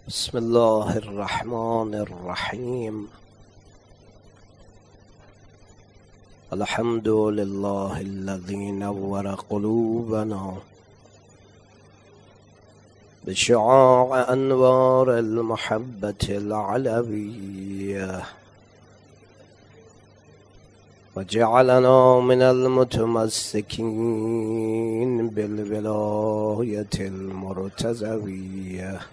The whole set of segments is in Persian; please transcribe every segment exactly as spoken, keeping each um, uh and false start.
بسم الله الرحمن الرحيم. الحمد لله الذي نور قلوبنا بشعاع أنوار المحبة العلوية، وجعلنا من المتمسكين بالولاية المرتزوية،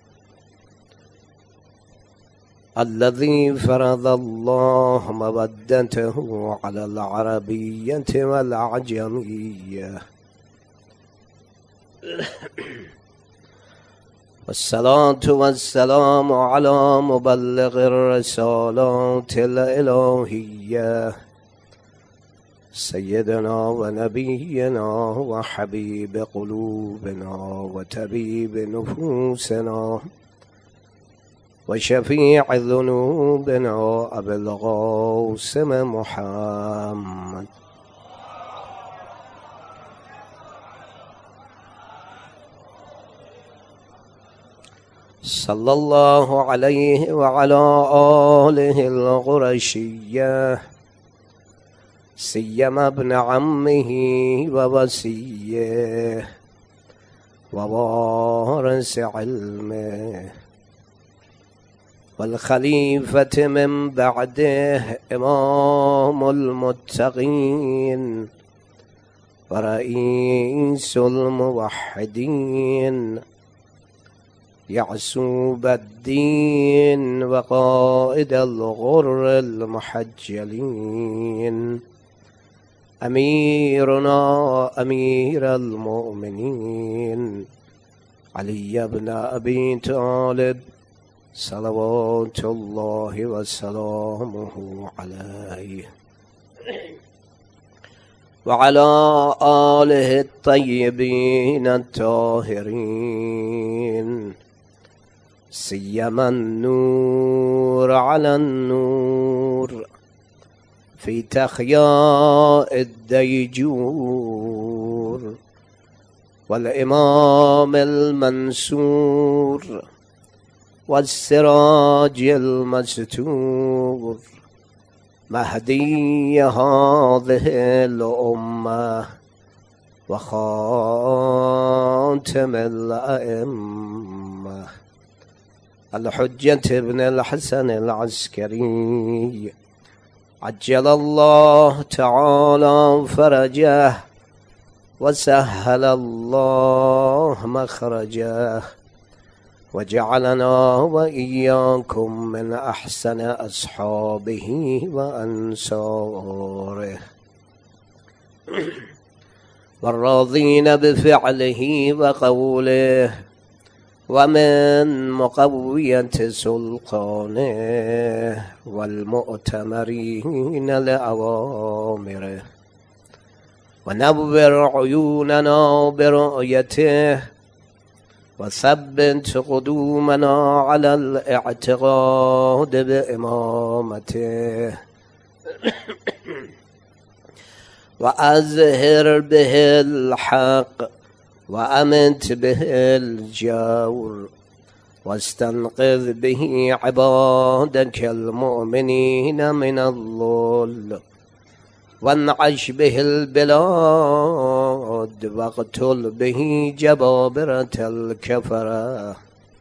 الذي فرض الله مودته على العربية والعجمية. والصلاة والسلام على مبلغ الرسالات الإلهية سيدنا ونبينا وحبيب قلوبنا وطبيب نفوسنا وشفيع ذنوبنا أبي القاسم محمد صلى الله عليه وعلى آله القرشية، سيما ابن عمه ووصيه ووارث علمه، والخليفة من بعده إمام المتقين ورئيس الموحدين، يعصوب الدين وقائد الغر المحجلين، أميرنا أمير المؤمنين علي بن أبي طالب صلوات الله وسلامه عليه، وعلى آله الطيبين الطاهرين، سيما النور على النور في تخياء الديجور، والإمام المنصور والسراج المستور، مهدي هذه الأمة وخاتم الأئمة، الحجة ابن الحسن العسكري عجل الله تعالى فرجه وسهل الله مخرجه، وجعلنا وإياكم من أحسن أصحابه وأنصاره، والراضين بفعله وقوله، ومن مقوية سلطانه والمؤتمرين لأوامره، ونور عيوننا برؤيته، وثبت قدومنا على الاعتقاد بإمامته، وأزهر به الحق وأمت به الجور، واستنقذ به عبادك المؤمنين من الضلال، وانعش به البلاد، واقتل به جبابرة الكفرة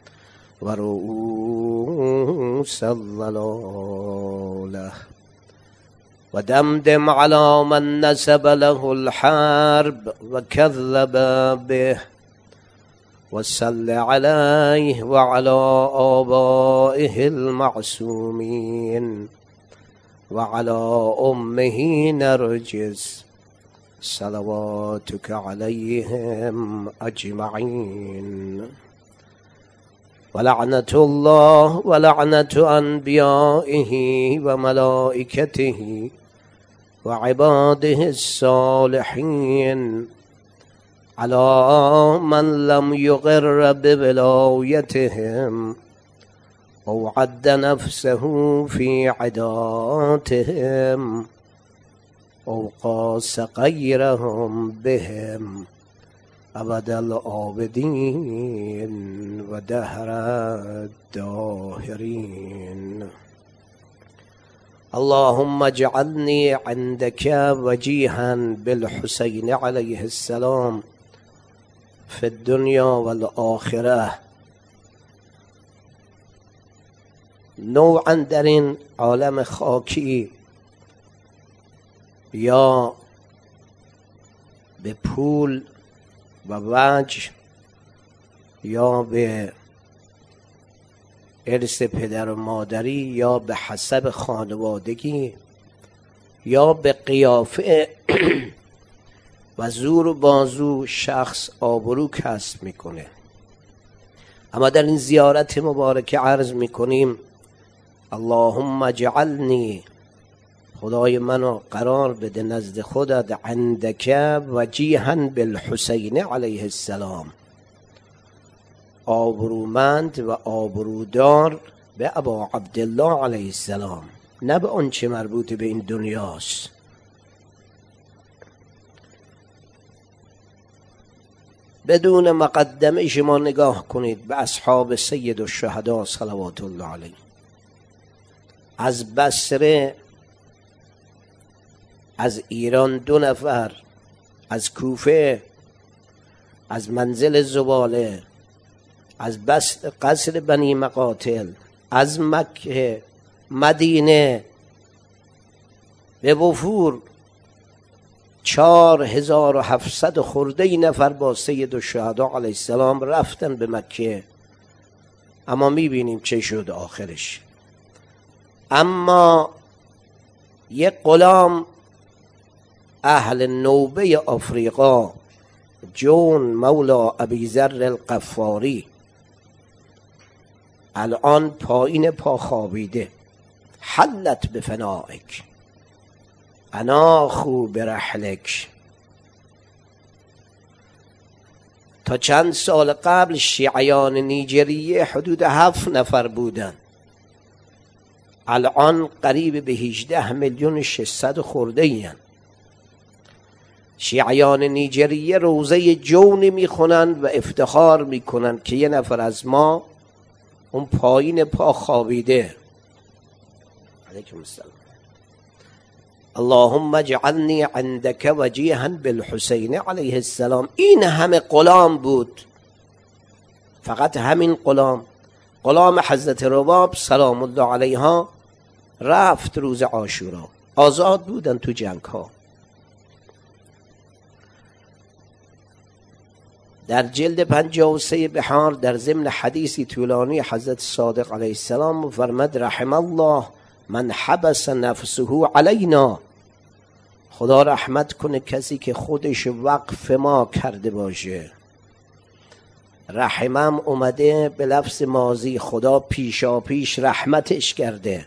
ورؤوس الضلالة، ودمدم على من نسب له الحرب وكذب به، وصل عليه وعلى آبائه المعصومين، وعلى أمه نرجس صلواتك عليهم أجمعين، ولعنة الله ولعنة أنبيائه وملائكته وعباده الصالحين على من لم يقر بولايتهم أو عد نفسه في عداتهم أو قاس غيرهم بهم ابد العابدین و دهر الداهرین. اللهم اجعلني عندك وجيها بالحسين عليه السلام في الدنيا والآخرة. نوعا در این عالم خاکی یا به پول و وجه یا به ارث پدر و مادری یا به حسب خانوادگی یا به قیافه و زور و بازو شخص آبرو کسب میکنه. اما در این زیارت مبارکه عرض میکنیم اللهم اجعلنی، خدای منو قرار بده نزد خودت، عندک وجیها بالحسین علیه السلام، آبرومند و آبرودار به ابا عبدالله علیه السلام، نه به اون چه مربوط به این دنیاست. بدون مقدمه شما نگاه کنید به اصحاب سید الشهدا صلوات الله علیه. از بصره، از ایران دو نفر، از کوفه، از منزل زباله، از بس قصر بنی مقاتل، از مکه، مدینه، به وفور چهار هزار و هفتصد خورده نفر با سید الشهدا علیه السلام رفتن به مکه. اما میبینیم چه شد آخرش. اما یک غلام اهل نوبه آفریقا، جون مولا ابی ذر الغفاری، الان پایین پا خوابیده، حلت بفنائک اناخو برحلک. تا چند سال قبل شیعیان نیجریه حدود هفت نفر بودن، الان قریب به هجده میلیون و ششصد خورده این. شیعیان نیجریه روزه جون میخونند و افتخار میکنند که یه نفر از ما اون پایین پا خوابیده. علیکم السلام. اللهم اجعلنی عندك وجیها بالحسین علیه السلام. این همه غلام بود، فقط همین غلام، غلام حضرت رباب سلام الله علیها، رفت روز عاشورا. آزاد بودن تو جنگ ها. در جلد پنجاه و سه بحار در ضمن حدیثی طولانی حضرت صادق علیه السلام فرمد رحم الله من حبس نفسه علینا. خدا رحمت کنه کسی که خودش وقف ما کرده باشه. رحمم اومده به لفظ ماضی، خدا پیشا پیش رحمتش کرده،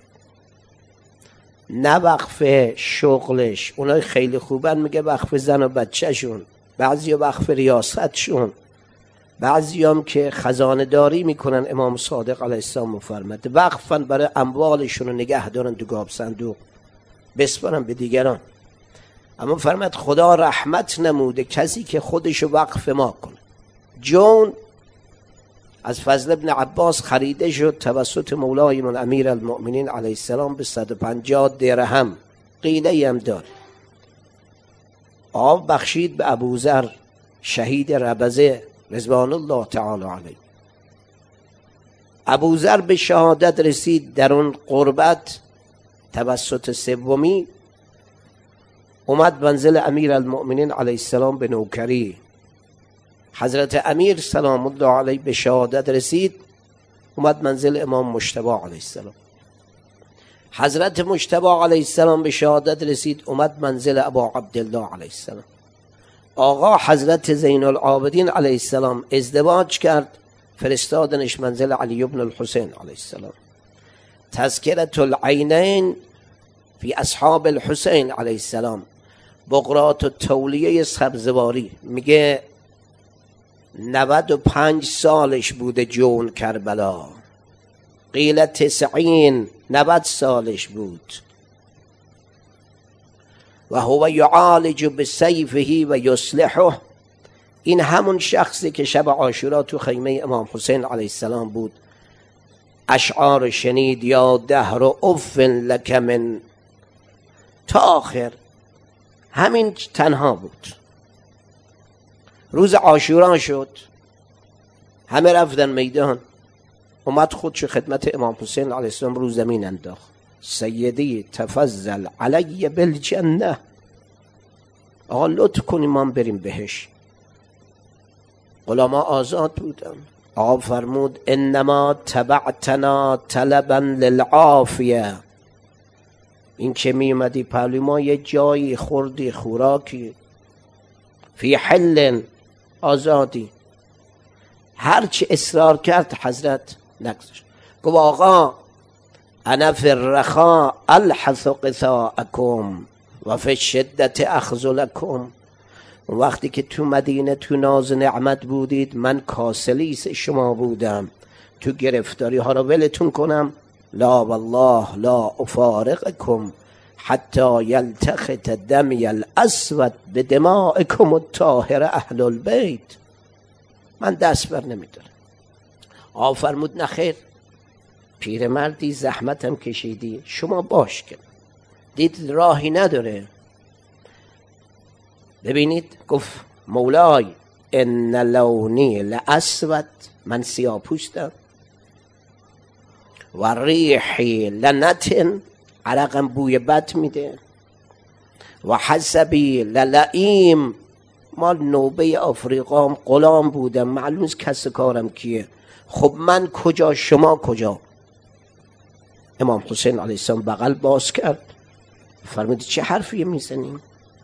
نه وقف شغلش. اونای خیلی خوبن میگه وقف زن و بچه شون، بعضی وقف ریاستشون، بعضی هم که خزانه داری میکنن. امام صادق علیه السلام فرمود وقفن برای اموالشون رو نگه دارن تو گاب صندوق، بسپارن به دیگران. اما فرمود خدا رحمت نموده کسی که خودشو وقف ما کنه. جون از فضل ابن عباس خریده شد توسط مولای من امیر المؤمنین علیه السلام به صد و پنجاه درهم، قیله هم داره. آب بخشید به ابوذر شهید ربزه رضوان الله تعالی علیه. ابوذر به شهادت رسید. در اون قربت توسط سومی اومد منزل امیر المؤمنین علیه السلام به نوکری. حضرت امیر سلام الله علیه به شهادت رسید، اومد منزل امام مجتبی علیه السلام. حضرت مجتبی علیه السلام به شهادت رسید، اومد منزل ابا عبدالله علیه السلام. آقا حضرت زین العابدین علیه السلام ازدواج کرد، فرستادنش منزل علی بن الحسین علیه السلام. تذکرة العینین فی اصحاب الحسین علیه السلام، بقرات و تولیه سبزواری میگه نود و پنج سالش بوده جون کربلا، قیل تسعین، نود سالش بود. و هو یعالج بسیفه و یصلحه، این همون شخصی که شب عاشورا تو خیمه امام حسین علیه السلام بود، اشعار شنید یا دهر و اف لک من تا آخر. همین تنها بود. روز عاشورا شد، همه رفتن میدان، اومد خودشو خدمت امام حسین علیه السلام رو زمین انداخت. سیدی تفضل علی بالجنه، آقا لطف کنیم ما بریم بهش. غلاما آزاد بودن. آقا فرمود انما تبعتنا طلبا للعافیه، این که می اومدی پهلوی ما یه جایی خوردی خوراکی، فی حل آزادی. هرچی اصرار کرد حضرت نگذاشت. گفت آقا انا فی الرخاء الحث قثاءکم و فی الشدت اخذلکم. وقتی که تو مدینه تو ناز نعمت بودید من کاسلیس شما بودم، تو گرفتاری ها رو ولتون کنم؟ لا والله لا افارقکم حتی یلتخط دمی الاسود به دمائکم الطاهر اهل البیت. من دست بر نمیدارم. آقا فرمود نخیر، پیرمردی زحمتم کشیدی، شما باش کن. دید راهی نداره. ببینید گفت مولای ان لونی لاسود، من سیاه پوستم، و ریحی لنتن، عرقم بوی بد میده، و حسبی للئیم، مال نوبه آفریقام غلام بودم، معلوم نیست کس کارم کیه. خب من کجا شما کجا؟ امام حسین علیه السلام بغل باز کرد، فرمود چه حرفی میزنیم؟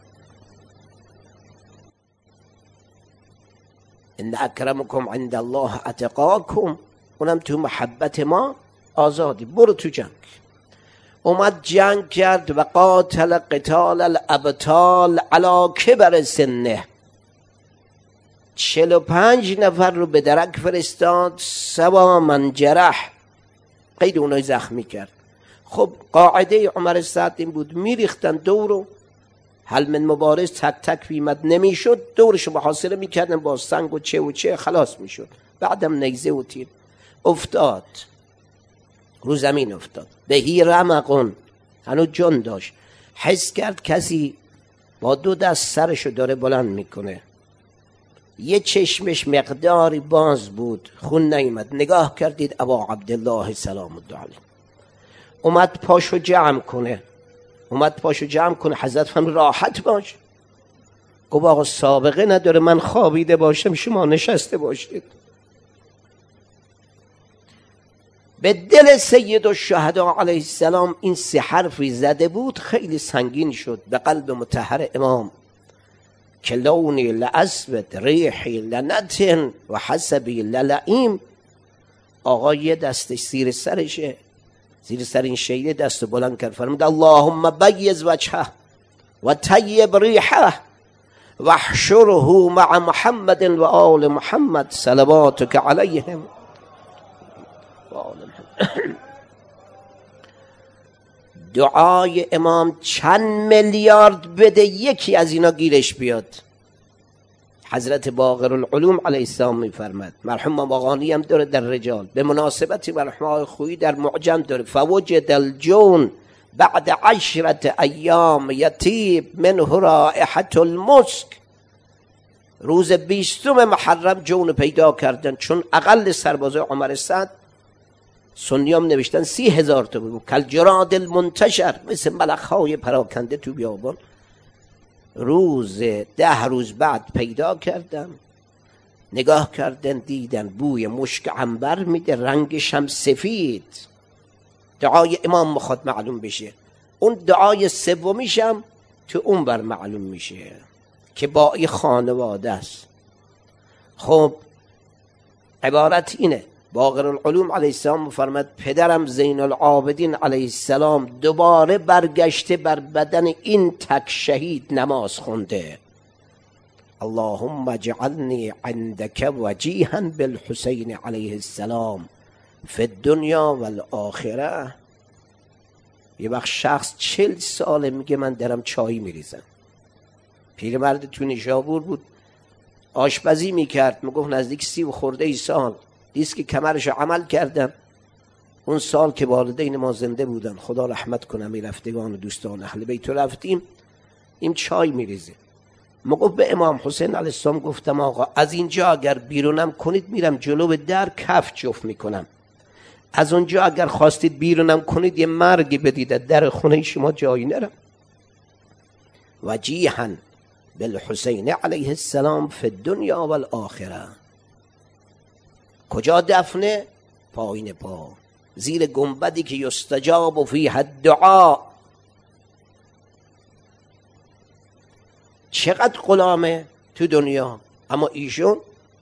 ان اکرمکم عند الله اتقاکم، اونم تو محبت ما آزادی، برو تو جنگ. اومد جنگ کرد و قاتل قتال الابطال علی کبر سنه. چهل و پنج نفر رو به درک فرستاد، سوا من جرح، قید اونای زخمی کرد. خب قاعده عمر سعد این بود، میریختن دورو، هل من مبارز تک تک بیمد نمیشد، دورشو محاصره میکردن با سنگ و چه و چه، خلاص میشد. بعدم نیزه و تیر. افتاد رو زمین، افتاد بهی رمقون، هنو جان داشت. حس کرد کسی با دو دست سرشو داره بلند میکنه، یه چشمش مقداری باز بود، خون نیامد. نگاه کردید ابا عبدالله سلام الله علیه اومد پاشو جمع کنه، اومد پاشو جمع کنه. حضرت هم راحت باش. گفت آقا سابقه نداره من خوابیده باشم شما نشسته باشید. به دل سید الشهدا علیه السلام این سه حرفی زده بود، خیلی سنگین شد به قلب مطهر امام که لونی لاسود ریحی لنتن و حسبی للئیم. آقا یه دستش زیر سرشه، زیر سر این شیده دست بلند کرد، فرمود اللهم بیض وجهه و طیب ریحه و احشره مع محمد و آل محمد صلواتک علیهم و آل محمد. دعای امام چند میلیارد بده یکی از اینا گیرش بیاد. حضرت باقر العلوم علیه السلام میفرماد، مرحوم مقانی هم داره در رجال، به مناسبتی مرحوم خویی در معجم داره، فوجد الجون بعد عشرت ایام یطیب منه رائحة المسک. روز بیستم محرم جون پیدا کردن، چون اقل سربازای عمر سعد سنیام نوشتن سی هزار تا بود، کل جراد المنتشر، مثل ملخهای پراکنده تو بیابان. روز ده روز بعد پیدا کردن، نگاه کردن دیدن بوی مشک عنبر میده، رنگش هم سفید. دعای امام مخواد معلوم بشه. اون دعای سومیش هم تو اون بر معلوم میشه که با این خانواده است. خب عبارت اینه، باقر العلوم علیه السلام فرمد پدرم زین العابدین علیه السلام دوباره برگشته بر بدن این تک شهید نماز خونده، اللهم اجعلنی عندک وجیها بالحسین علیه السلام فی الدنیا والآخره. یه وقت شخص چل ساله میگه من درم چای میریزم. پیرمرد تو نیشابور بود، آشپزی میکرد، میگفت نزدیک سی و خورده ای سال دیست که کمرشو عمل کردم. اون سال که والدین ما زنده بودن، خدا رحمت کنه، میرفتگان و دوستان اهل بیت رفتیم، این چای میریزه. میگفت به امام حسین علیه السلام گفتم آقا از اینجا اگر بیرونم کنید میرم جلو در کف جفت میکنم، از اونجا اگر خواستید بیرونم کنید یه مرگی بدید، در خونه شما جایی نرم. وجیحا بالحسین علیه السلام فی الدنیا و الاخره. کجا دفنه؟ پایین پا، زیر گنبدی که یستجاب فیه الدعا. چقدر غلامه تو دنیا، اما ایشون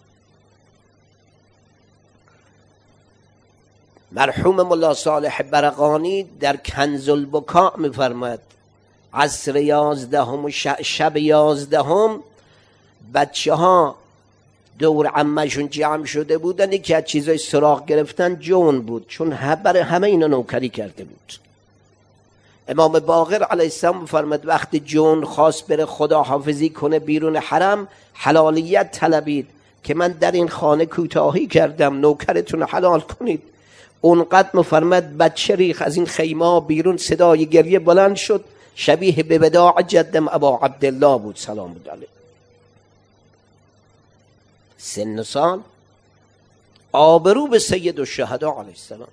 مرحوم ملا صالح برقانی در کنز البکاء میفرماد عصر یازدهم و شب یازدهم بچه ها دور عمهشون جمع شده بودن، یکی از چیزای سراغ گرفتن جون بود، چون برای همه اینا نوکری کرده بود. امام باقر علیه السلام فرمود وقتی جون خواست بره خدا حافظی کنه بیرون حرم، حلالیت طلبید که من در این خانه کوتاهی کردم، نوکرتون حلال کنید. اونقدر مفرمد بچه ریخ از این خیمه بیرون، صدای گریه بلند شد، شبیه به وداع جدم ابا عبدالله بود سلام الله علیه. سن سال آبرو به سید الشهدا علیه السلام.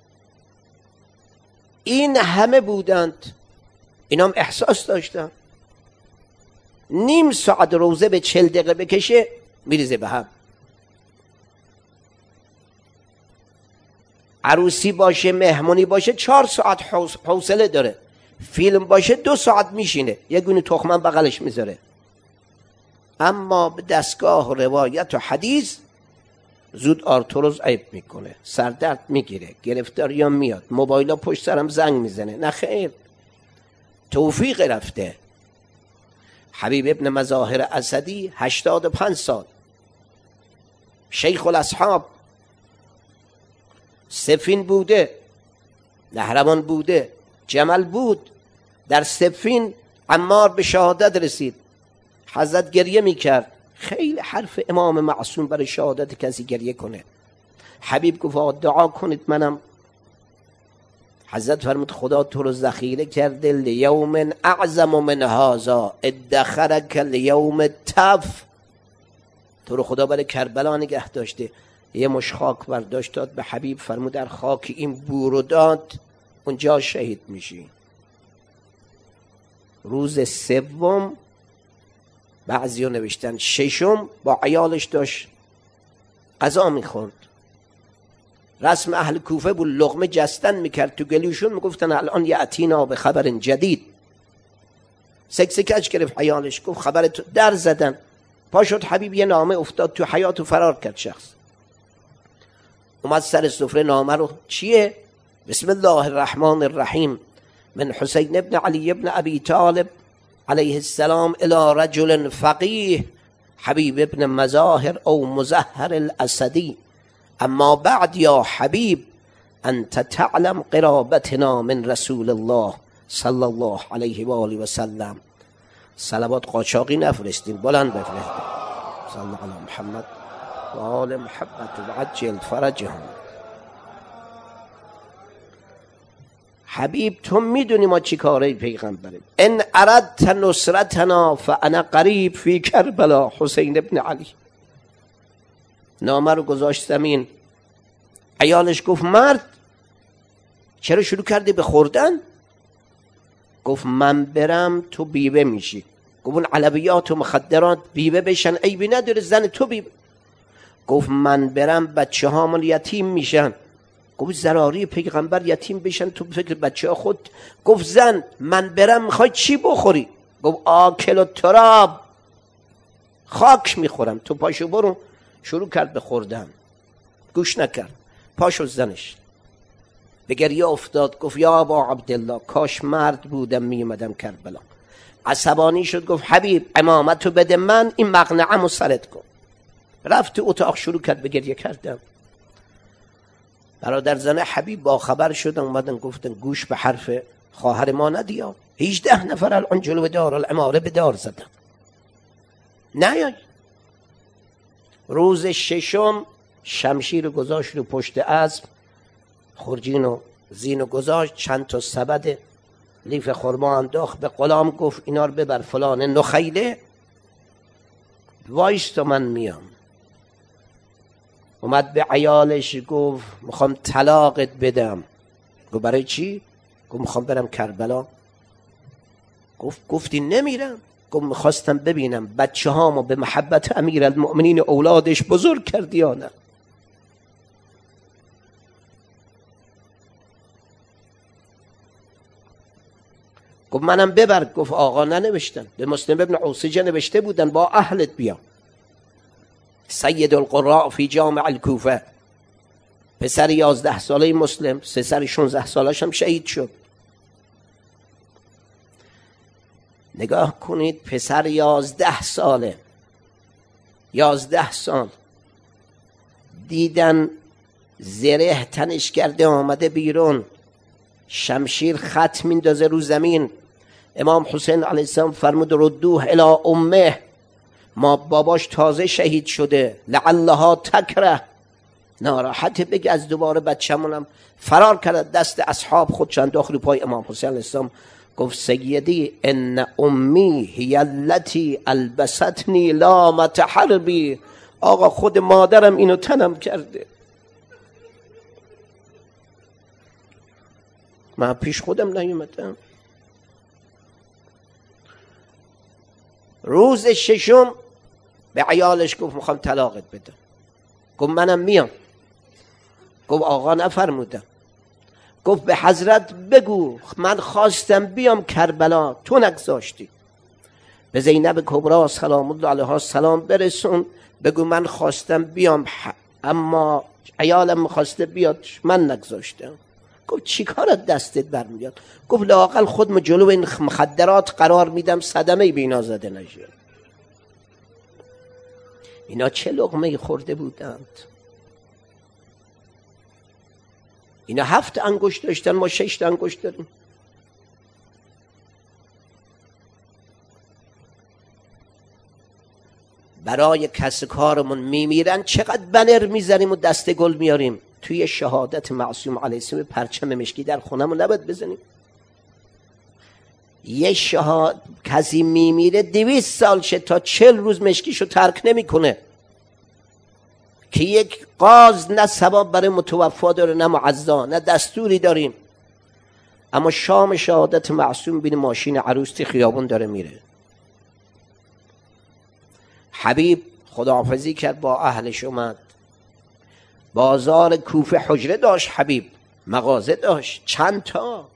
این همه بودند، اینام احساس داشتن. نیم ساعت روزه به چل دقیقه بکشه میریزه به هم. عروسی باشه، مهمونی باشه، چهار ساعت حوصله داره. فیلم باشه دو ساعت میشینه، یه گونه تخمن بغلش میذاره. اما به دستگاه روایت و حدیث زود آرتروز عیب میکنه، سردرد میگیره، گرفتاریام میاد، موبایلا پشت سرم زنگ میزنه. نه خیر، توفیق رفته. حبیب ابن مظاهر اسدی هشتاد و پنج سال، شیخ الاصحاب، سفین بوده، نهروان بوده، جمل بود. در سفین عمار به شهادت رسید، حضرت گریه میکرد. خیلی حرف امام معصوم برای شهادت کسی گریه کنه. حبیب گفت دعا کنید منم. حضرت فرمود خدا تو رو ذخیره کرده لیوم اعظم من هذا ادخرک لیوم التف. تو رو خدا برای کربلا نگه داشته. یه مش خاک برداشت داد به حبیب، فرمود در خاک این بورو داد، اونجا شهید میشی. روز سوم، بعضی ها نوشتن ششم، با عیالش داشت غذا میخورد. رسم اهل کوفه بود، لقمه جستن میکرد تو گلوشون، میگفتن الان یأتینا به خبر جدید. سکسکش گرفت عیالش، گفت خبر تو در زدن. پا شد حبیب، یه نامه افتاد تو حیاط و فرار کرد شخص. اومد سر سفره، نامه رو چیه؟ بسم الله الرحمن الرحیم من حسین ابن علی ابن ابی طالب علیه السلام الى رجل فقیه حبیب ابن مظاهر او مظهر الاسدی اما بعد یا حبیب انت تعلم قرابتنا من رسول الله صلی الله علیه و آله و سلم. صلوات قاچاقی نفرستین، بلند بفرستین. صلی الله علی محمد و آل محمد و عجل فرجهم. حبیب تو میدونی ما چی کاره پیغمبریم. ان اردت نصرتنا فانا قریب فی کربلا حسین ابن علی. نامه رو گذاشت زمین. عیالش گفت مرد چرا شروع کردی به خوردن؟ گفت من برم تو بیوه میشی. گفت اون علویات و مخدرات بیوه بشن عیبی نداره، زن تو بیوه. گفت من برم بچه هامون یتیم میشن. گفت زراری پیغمبر یتیم بشن تو فکر بچه ها خود. گفت زن من برم میخوای چی بخوری؟ گفت آکل و تراب، خاک میخورم، تو پاشو برو. شروع کرد به خوردن، گوش نکرد. پاشو زنش به گریه افتاد، گفت یا ابا عبدالله کاش مرد بودم میومدم کربلا. عصبانی شد، گفت حبیب امامتو بده من، این مقنعمو سرت کن. رفت تو اتاق شروع کرد به گریه کردم. برادر زن حبیب با خبر شدن، اومدن گفتن گوش به حرف خواهر ما ندیا. هجده نفر الان جلو دار العماره به دار زدن. نیای روز ششم شمشیر رو گذاشت رو پشت اسب، خورجین و زین و گذاشت، چند تا سبد لیف خرما انداخت، به غلام گفت اینا رو ببر فلان نخیله، وایستا من میام. اومد به عیالش گفت میخوام طلاقت بدم. گفت برای چی؟ گفت میخوام برم کربلا. گفت گفتی نمیرم؟ گفت میخواستم ببینم بچه هامو به محبت امیرالمؤمنین اولادش بزرگ کردی یا نه. گفت منم ببر. گفت آقا ننوشتن، به مسلم ابن عوسجه نوشته بودن با اهلت بیا. سید القراء فی جامع الکوفه، پسر یازده ساله مسلم، سه سر شونزده سالش هم شهید شد. نگاه کنید، پسر یازده ساله، یازده سال، دیدن زره تنش کرده آمده بیرون، شمشیر خط میندازه رو زمین. امام حسین علیه السلام فرمود ردوه الی امه، ما باباش تازه شهید شده، لعلها تکره، ناراحت بگه از دوباره بچه‌مونم. فرار کرد، دست اصحاب خودش انداخت رو پای امام حسین علیه السلام. گفت سیدی ان امی هی التی البستنی لامت حربی، آقا خود مادرم اینو تنم کرده، من پیش خودم نیومدم. روز ششم به عیالش گفت میخوام طلاقت بدم. گفت منم میام. گفت آقا نفرمودم. گفت به حضرت بگو من خواستم بیام کربلا، تو نگذاشتی. به زینب کبرا سلام الله علیها سلام برسون، بگو من خواستم بیام اما عیالم میخواسته بیاد، من نگذاشتم. گفت چی کارت دستت برمیاد؟ گفت لااقل خودم جلو این مخدرات قرار میدم صدمه بینا زده نشه. اینا چه لقمه خورده بودند؟ اینا هفت انگشت داشتن، ما شش انگشت داریم. برای کس کارمون میمیرن، چقدر بنر میزنیم و دست گل میاریم. توی شهادت معصوم علیه السلام پرچم مشکی در خونمون نباید بزنیم. یه شهاد کسی میمیره دویست سال شه تا چل روز مشکیشو ترک نمیکنه که یک قاز نه ثواب برای متوفا داره نه معزا نه دستوری داریم. اما شام شهادت معصوم بین ماشین عروسی خیابون داره میره. حبیب خداحافظی کرد با اهلش، اومد بازار کوفه حجره داشت، حبیب مغازه داشت چند تا،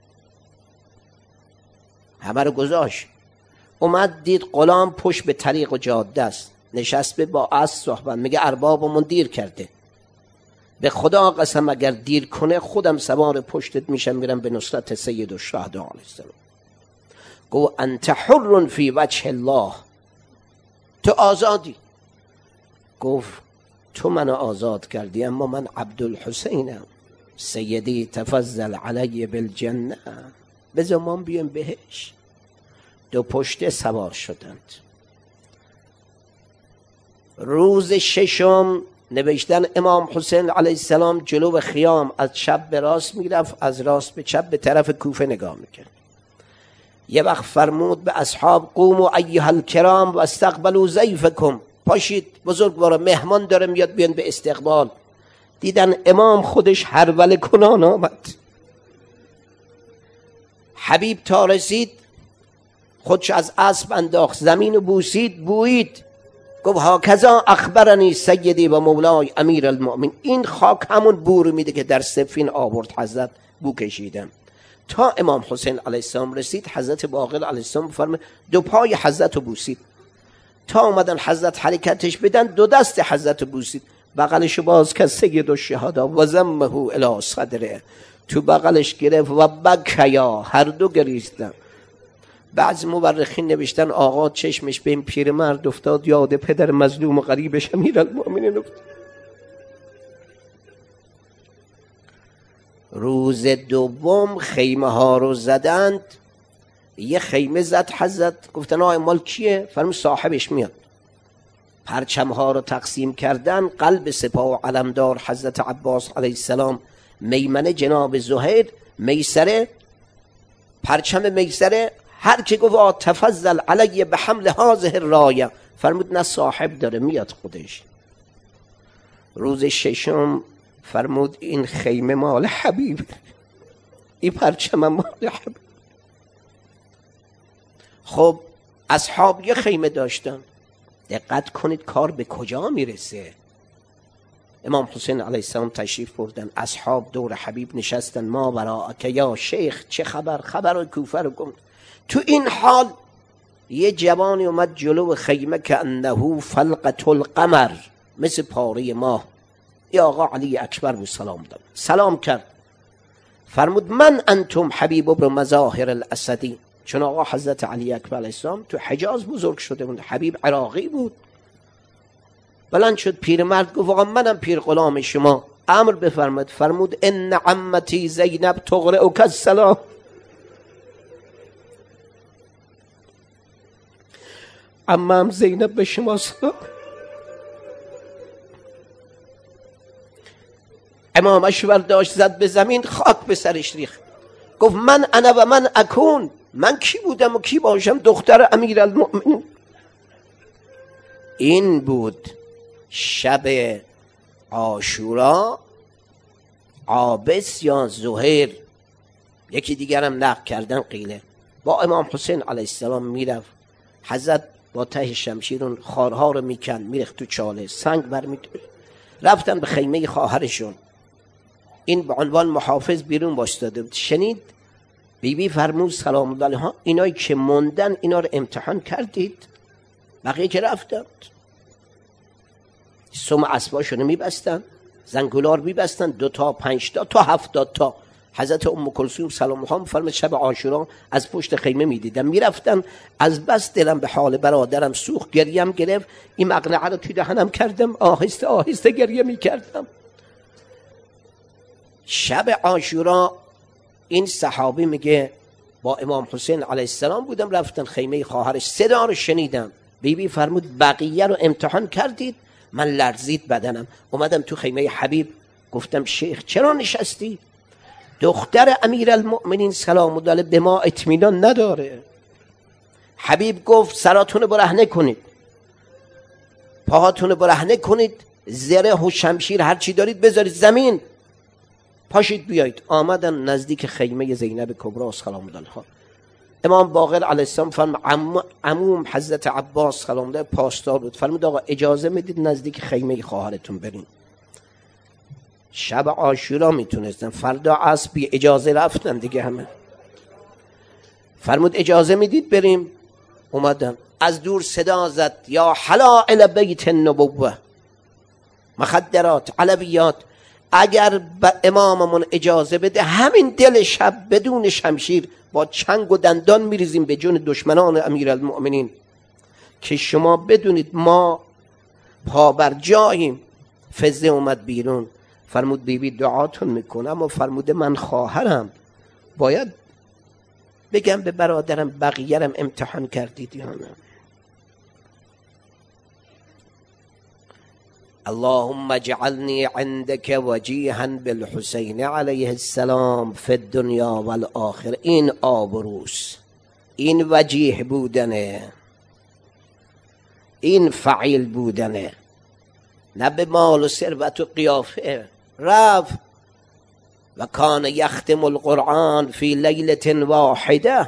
همه رو گذاشت. اومد دید غلام پشت به طریق و جاده است، نشست به با از صحبت، میگه اربابمون دیر کرده، به خدا قسم اگر دیر کنه خودم سوار پشتت میشم میرم به نصرت سید الشهدا علیه السلام. گو انت حر فی وجه الله، تو آزادی. گفت تو منو آزاد کردی اما من عبدالحسینم، سیدی تفضل علی بالجنه، بذار ما بیام بهش. دو پشته سوار شدند. روز ششم نوشتن امام حسین علیه السلام جلو به خیام از چپ به راست میرفت، از راست به چپ به طرف کوفه نگاه میکرد. یه وقت فرمود به اصحاب قوموا ایها الکرام و استقبلوا ضیفکم، پاشید بزرگوارا مهمان داره میاد بیان به استقبال. دیدن امام خودش هرول کنان آمد. حبیب تا رسید خودش از اسب انداخت، زمین بوسید، بویید، گفت هاکذا اخبرنی سیدی و مولای امیر المؤمن، این خاک همون بور میده که در صفین آورد حضرت بو کشیدم. تا امام حسین علیه السلام رسید حضرت باقر علیه السلام فرمود دو پای حضرت رو بوسید. تا اومدن حضرت حرکتش بدن دو دست حضرت بوسید، بغلشو باز که سید الشهدا و ضمه الی صدره، تو بغلش گرفت و بکیا، هر دو گریستن. بعض مورخین نوشتن آقا چشمش به این پیرمرد افتاد، یاد پدر مظلوم و غریبش امیرالمؤمنین افتاد. روز دوم خیمه ها رو زدند. یه خیمه زد حضرت، گفتن آقا مال کیه؟ فرمود صاحبش میاد. پرچمها رو تقسیم کردن، قلب سپاه و علمدار حضرت عباس علیه السلام، میمنه جناب زهیر، میسره پرچم میسره، هر که گفت تفضل علیه به حمل هذه الرایه، فرمود نه صاحب داره میاد خودش. روز ششم فرمود این خیمه مال حبیب، این پرچم مال حبیب. خب اصحاب یه خیمه داشتن، دقت کنید کار به کجا میرسه. امام حسین علیه السلام تشریف بردن، اصحاب دور حبیب نشستن، ما براءک یا شیخ، چه خبر؟ خبر کوفه رو گفت. تو این حال یه جوانی اومد جلو خیمه که انه فلقة القمر، مثل پاره ماه. یا آقا علی اکبر بود، سلام داد، سلام کرد، فرمود من انتم حبیب ابن مظاهر الاسدی، چون آقا حضرت علی اکبر علیه السلام تو حجاز بزرگ شده بود، حبیب عراقی بود. بلند شد پیرمرد گفت آقا منم پیر غلام شما، امر بفرماد. فرمود ان عمتی زینب تقرئک السلام. عمم زینب به شما سلام. امامش برداشت زد به زمین، خاک به سرش ریخت، گفت من انا و من اکون، من کی بودم و کی باشم؟ دختر امیرالمؤمنین. این بود شب عاشورا. عابس یا زهیر، یکی دیگرم نقل کردن قیله، با امام حسین علیه السلام میرفت، حضرت با ته شمشیرون خارها رو میکند، میرخت تو چاله، سنگ برمی‌داشت. رفتن به خیمه خواهرشون، این به عنوان محافظ بیرون وایساده بود. شنید بی بی فرمود سلام الله علیها، اینایی که موندن اینا رو امتحان کردید؟ بقیه که رفتند سم اسباشونو میبستن، زنگولار میبستن، دو تا پنج تا تا هفتاد تا. حضرت ام کلثوم سلام الله میفرماد شب عاشورا از پشت خیمه میدیدم، میرفتن، از بس دلم به حال برادرم سوخت، گریم گرفت، این مقنعه رو توی دهنم کردم، آهسته آهسته گریه میکردم. شب عاشورا این صحابی میگه با امام حسین علیه السلام بودم، رفتن خیمه خواهرش، صدا رو شنیدم. بی بی فرمود بقیه رو امتحان کردید؟ من لرزید بدنم، اومدم تو خیمه حبیب، گفتم شیخ چرا نشستی؟ دختر امیرالمؤمنین سلام الله علیه به ما اطمینان نداره. حبیب گفت سراتون برهنه کنید، پاهاتون برهنه کنید، زره و شمشیر هر چی دارید بذارید زمین، پاشید بیایید. آمدن نزدیک خیمه زینب کبری سلام الله علیها. امام باقر علیه السلام فرمود عموم حضرت عباس سلام الله پاسدار بود، فرمود آقا اجازه میدید نزدیک خیمه خواهرتون بریم؟ شب عاشورا میتونستن، فردا عصر بی اجازه رفتن دیگه همه. فرمود اجازه میدید بریم؟ اومدن، از دور صدا زد یا حلائل بیت النبوه، مخدرات، علویات، اگر به اماممون اجازه بده همین دل شب بدون شمشیر با چنگ و دندان میریزیم به جون دشمنان امیرالمؤمنین، که شما بدونید ما پا بر جاییم. فزه اومد بیرون، فرمود بیبی دعاتون میکنم، اما فرموده من خواهرم، باید بگم به برادرم بقیه‌رم امتحان کردید یا نه. اللهم اجعلنی عندك وجیها بالحسین علیه السلام فی الدنیا والآخر. این آبروس، این وجیه بودنه، این فعیل بودنه، نه به مال و ثروت و قیافه. رفت و کان یختم القرآن فی لیلة واحده.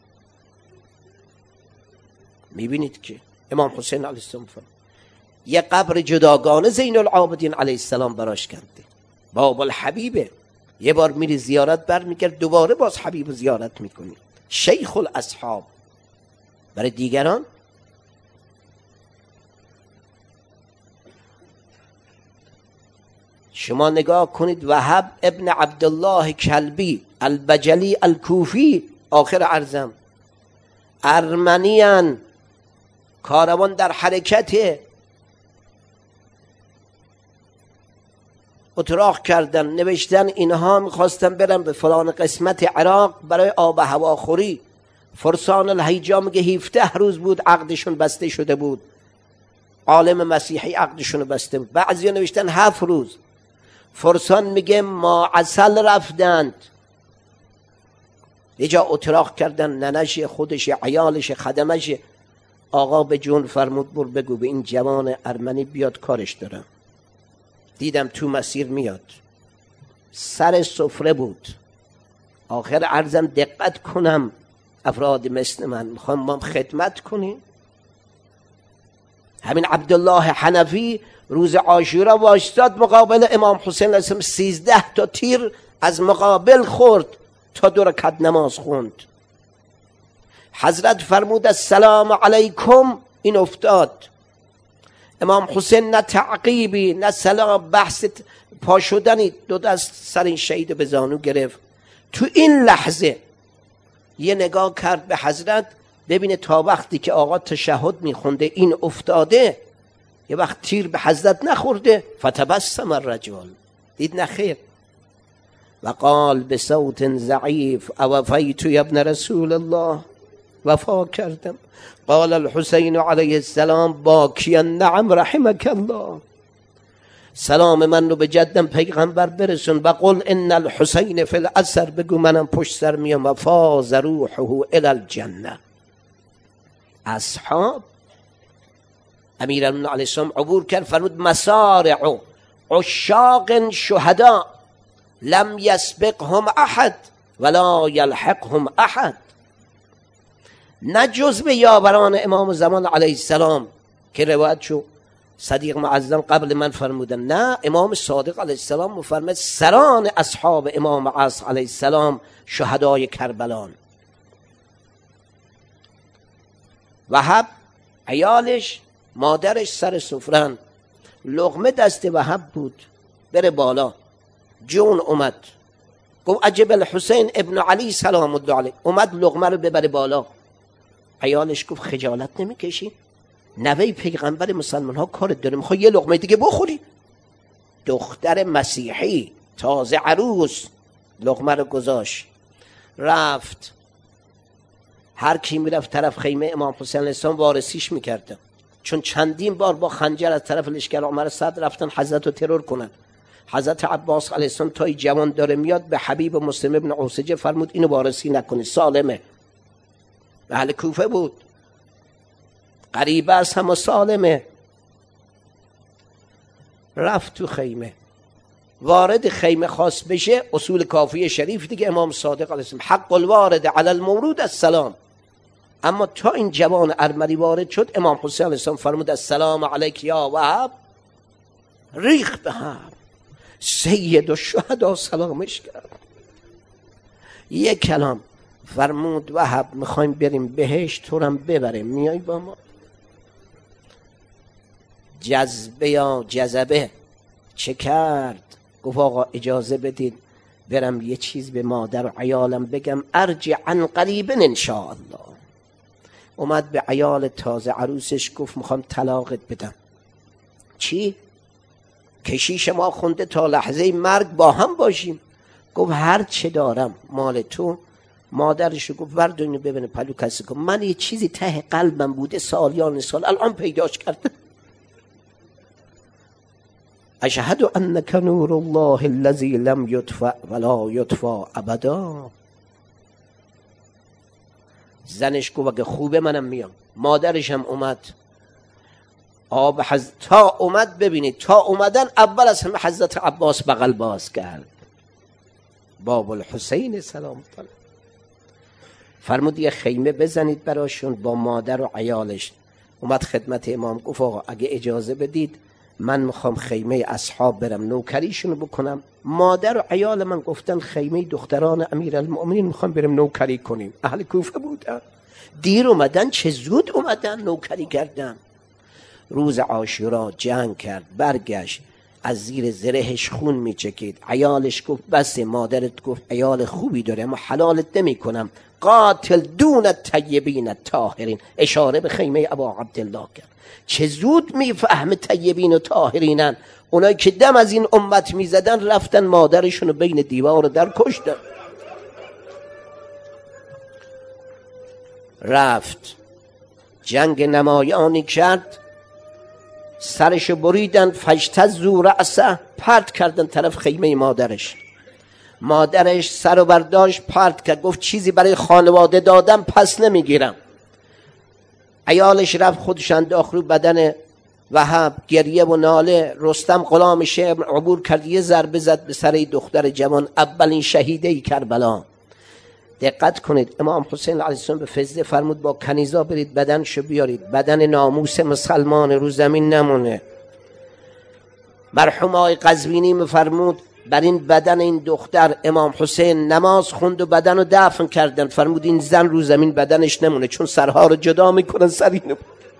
میبینید که امام حسین علیه السلام یه قبر جداگانه زین العابدین علیه السلام براش کرده، باب الحبیبه. یه بار میری زیارت برمیگرد، دوباره باز حبیب زیارت میکنی. شیخ الاصحاب. برای دیگران شما نگاه کنید، وهب ابن عبدالله کلبی البجلی الکوفی، آخر عرضم، ارمنیان، کاروان در حرکته، اتراق کردن، نوشتن اینها میخواستن برن به فلان قسمت عراق برای آب و هواخوری. فرسان الهیجا میگه هفده روز بود عقدشون بسته شده بود. عالم مسیحی عقدشون بسته بود. بعضی نوشتن هفت روز. فرسان میگه ما عسل رفتند، یه جا اتراق کردن، ننش خودش عیالش خدمش. آقا به جون فرمود بر بگو به این جوان ارمنی بیاد کارش دارم. دیدم تو مسیر میاد، سر سفره بود. آخر عرضم دقت کنم افراد مثل من میخوام ما خدمت کنیم. همین عبدالله حنفی روز عاشورا واشتاد مقابل امام حسین علیه السلام، سیزده تا تیر از مقابل خورد تا دو رکعت نماز خوند. حضرت فرمود السلام علیکم، این افتاد. امام حسین نه تعقیبی نه سلام، بحث پا شدنی، دو دست سر این شهید به زانو گرفت. تو این لحظه یه نگاه کرد به حضرت، ببینه تا وقتی که آقا تشهد میخونده این افتاده، یه وقت تیر به حضرت نخورده. فتبسم الرجل، دید نخیر و قال به صوت ضعیف اوفیت یا ابن رسول الله، وفا کردم. قال الحسین علیه السلام باکیا نعم رحمک الله، سلام من رو به جدم پیغمبر برسون. و قل ان الحسین فی الاثر، بگو منم پشت سر میام. و فاز روحه الی الجنه. اصحاب امیرالمومنین علیه السلام عبور کرد، فرمود مسارع عشاق شهدا لم یسبقهم احد ولا یلحقهم احد. نه جز به یاوران امام زمان علیه السلام که روایت شو صدیق معظم قبل من فرمودن، نه، امام صادق علیه السلام مفرمد سران اصحاب امام عصر علیه السلام شهدای کربلان. وهب عیالش مادرش سر سفرن، لقمه دست وهب بود بره بالا. جون اومد گفت عجب الحسین ابن علی سلام الله علیه، اومد لقمه رو ببره بالا. عیالش گفت خجالت نمیکشی؟ نوه پیغمبر مسلمان ها کارت داره، میخوای یه لقمه دیگه بخوری؟ دختر مسیحی تازه عروس لقمه رو گذاشت رفت. هر کی میرفت طرف خیمه امام حسین علیه السلام وارسیش میکردن، چون چندین بار با خنجر از طرف لشکر عمر صدر رفتن حضرت رو ترور کنن. حضرت عباس علیه السلام تا جوان داره میاد به حبیب مسلم ابن عوسجه فرمود اینو وارسی نکنی، سالمه. اهل کوفه بود، غریبه است هم سالمه. رفت تو خیمه، وارد خیمه خاص بشه، اصول کافی شریف دیگه امام صادق علیه السلام حق الوارد علی المورود السلام. اما تا این جوان ارمنی وارد شد، امام حسین علیه السلام فرمود السلام علیک یا وهب، ریخ به هم. سید و شهدا سلامش کرد. یک کلام فرمود وهب میخوایم بریم بهشت، تو هم ببریم، میای با ما؟ جذبه یا جذبه چه کرد؟ گفت آقا اجازه بدید برم یه چیز به مادر و عیالم بگم، ارجع عن قریب ان شاء الله. اومد به عیال تازه عروسش گفت میخوام طلاقت بدم. چی؟ کشیش ما خونده تا لحظه مرگ با هم باشیم. گفت هر چه دارم مال تو. مادرش گفت بردارینو ببینه پلو کسی کن، من یه چیزی ته قلبم بوده سالیان سال الان پیداش کردم. اشهد انک نور الله الذی لم یطفأ ولا یطفأ ابدا. زنش گفت اگه خوبه منم میام. مادرش هم اومد. آب حضرت تا اومد، ببینید تا اومدن اول از همه حضرت عباس بغل باز کرد، باب الحسین سلام الله. فرمود یه خیمه بزنید براشون با مادر و عیالش. اومد خدمت امام گفت آقا اگه اجازه بدید من میخوام خیمه اصحاب برم نوکریشونو بکنم. مادر و عیال من گفتن خیمه دختران امیرالمؤمنین میخوام بریم نوکری کنیم. اهل کوفه بودن، دیر اومدن چه زود اومدن نوکری کردن. روز عاشورا جنگ کرد، برگشت، از زیر زرهش خون میچکید. عیالش گفت بس، مادرت گفت عیال خوبی داره اما حلالت نمی کنم، قاتل دون الطیبین الطاهرین. اشاره به خیمه ابا عبدالله کرد. چه زود میفهم طیبین و طاهرینن. اونایی که دم از این امت میزدن رفتن مادرشون بین دیوار در کشتن. رفت جنگ نمایانی کرد. سرشو بریدن، فاجتزوا رأسه، پرت کردن طرف خیمه مادرش. مادرش سر و برداشت پرت کرد، گفت چیزی برای خانواده دادم پس نمیگیرم. عیالش رفت خودش انداخت رو بدن وهب، گریه و ناله. رستم غلام شعر عبور کرد، یه ضربه زد به سر دختر جوان، اولین شهیده کربلا. دقت کنید، امام حسین علیه السلام به فزده فرمود با کنیزا برید بدنشو بیارید، بدن ناموس مسلمان رو زمین نمونه. مرحوم آقای قزوینی میفرمود بر این بدن این دختر امام حسین نماز خوند و بدن رو دفن کردن. فرمود این زن رو زمین بدنش نمونه، چون سرها رو جدا میکنن سر اینو.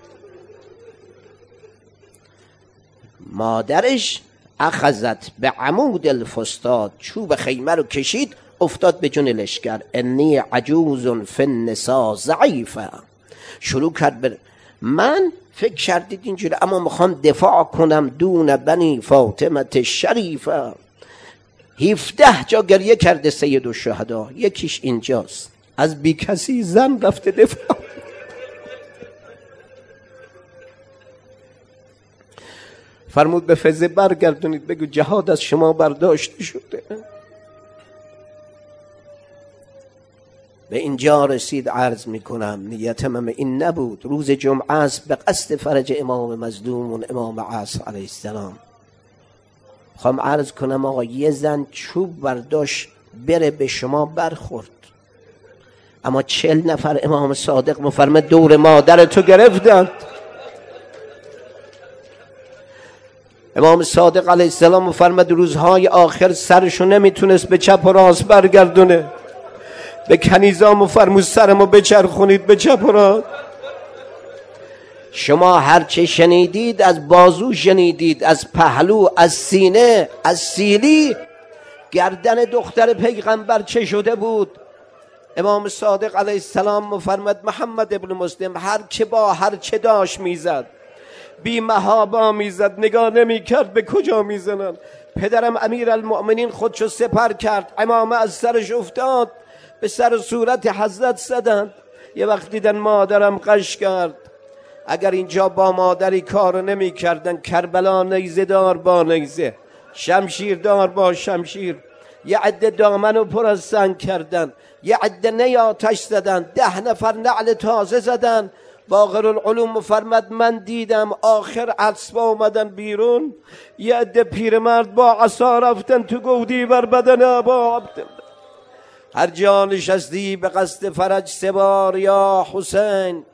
مادرش اخذت به عمود الفستاد، چوب خیمه رو کشید افتاد به جون لشکر. انی عجوز فی النساء ضعیفه. شروع کرد بر من فکر کردید اینجوری، اما میخوام دفاع کنم دون بنی فاطمه شریفه. هفده جا گریه کرده سید الشهدا، یکیش اینجاست، از بی کسی زن رفته دفاع. فرمود به فزه برگردونید بگو جهاد از شما برداشت شده. به اینجا رسید. عرض میکنم نیتم هم این نبود، روز جمعه است، به قصد فرج امام مظلوم و امام عصر علیه السلام. خواهم عرض کنم آقا یه زن چوب برداشت بره به شما برخورد، اما چل نفر امام صادق مفرمه دور مادر تو گرفتند. امام صادق علیه السلام مفرمد روزهای آخر سرشو نمیتونست به چپ و راست برگردونه. به کنیزا مفرمود سرمو بچرخونید به چپ و راست. شما هرچه شنیدید از بازو شنیدید، از پهلو، از سینه، از سیلی. گردن دختر پیغمبر چه شده بود؟ امام صادق علیه السلام مفرمد محمد ابن مسلم هر چه با هر چه داشت میزد، بی محابا میزد، نگاه نمی کرد به کجا میزنن. پدرم امیر المؤمنین خودشو سپر کرد، امامه از سرش افتاد، به سر و صورت حضرت زدند. یه وقت دیدن مادرم قش کرد. اگر اینجا با مادری کارو نمی کردن، کربلا نیزه دار با نیزه، شمشیر دار با شمشیر. یه عده دامنو پر از سنگ کردن، یه عده نی آتش زدن، ده نفر نعل تازه زدن. باقر العلوم مفرمد من دیدم آخر اسبا اومدن بیرون، یه عده پیرمرد با عصا رفتن تو گودی بر بدن ابا عبدالله. هر جا نشستی به قصد فرج سه بار یا حسین،